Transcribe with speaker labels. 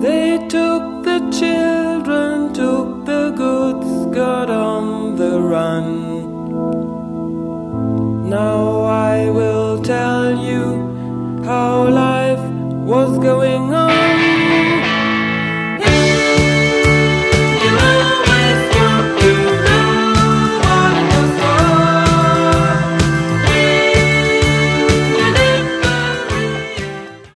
Speaker 1: They took the children, took the goods, got on the run. Now I will tell you how life was going